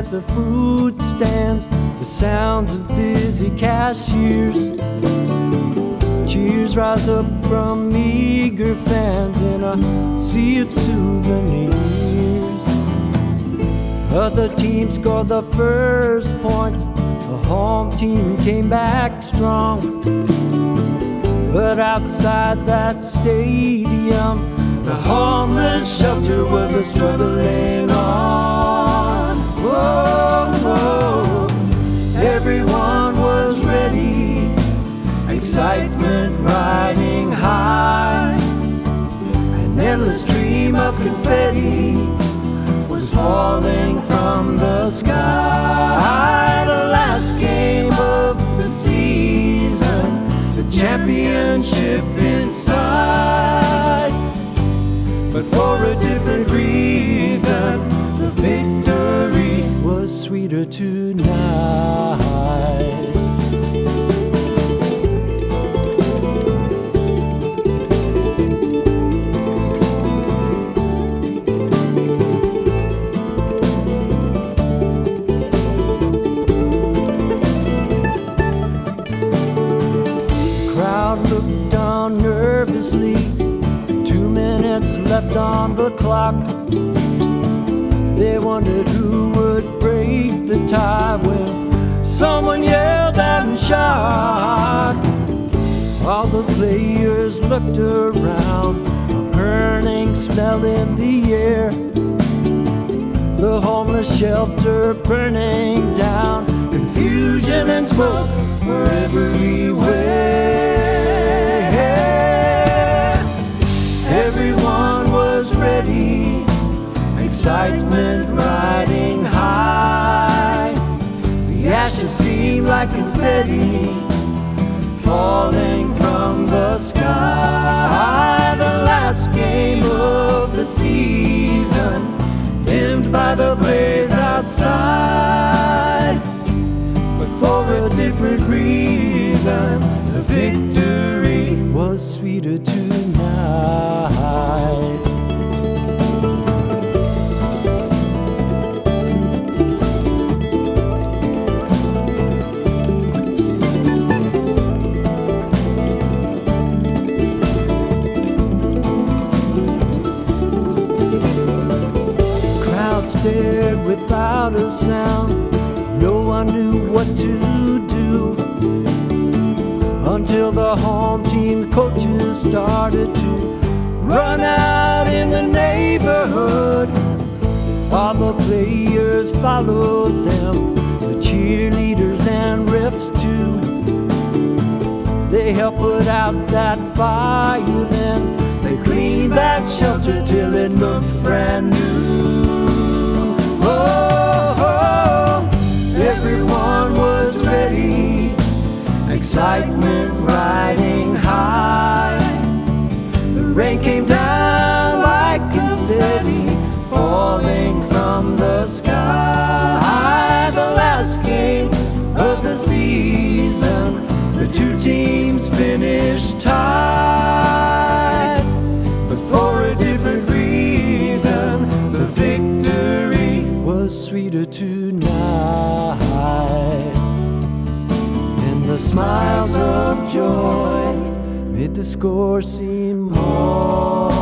the food stands, the sounds of busy cashiers. Cheers rise up from eager fans in a sea of souvenirs. Other teams scored the first points, the home team came back strong. But outside that stadium, the homeless shelter was a struggling on. Whoa, whoa. Everyone was ready, excitement riding high. An endless stream of confetti was falling from the sky. The last game of the season, the championship inside. But for a different reason, the victory was sweeter tonight. Looked on nervously, 2 minutes left on the clock. They wondered who would break the tie when someone yelled out in shock. All the players looked around, a burning smell in the air. The homeless shelter burning down, confusion and smoke were everywhere. Everyone was ready, excitement riding high. The ashes seemed like confetti falling from the sky. The last game of the season, dimmed by the blaze outside. But for a different reason, the victory was sweeter tonight. Crowd stared without a sound. No one knew what to do until the home team coaches started to run out in the neighborhood. All the players followed them, the cheerleaders and refs too. They helped put out that fire, then they cleaned that shelter till it looked brand new. Oh, everyone was ready, excitement riding high. The rain came down like confetti falling from the sky. The last game of the season, the two teams finished tied. But for a different reason, the victory was sweeter tonight. The smiles of joy made the score seem more